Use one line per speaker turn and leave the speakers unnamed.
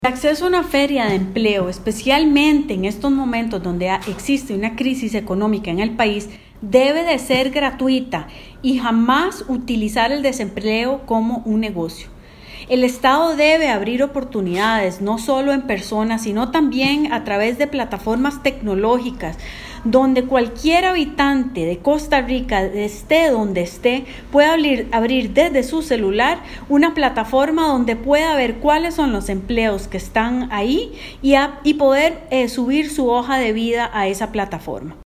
El acceso a una feria de empleo, especialmente en estos momentos donde existe una crisis económica en el país, debe de ser gratuita y jamás utilizar el desempleo como un negocio. El Estado debe abrir oportunidades, no solo en persona, sino también a través de plataformas tecnológicas, donde cualquier habitante de Costa Rica, esté donde esté, pueda abrir desde su celular una plataforma donde pueda ver cuáles son los empleos que están ahí y poder subir su hoja de vida a esa plataforma.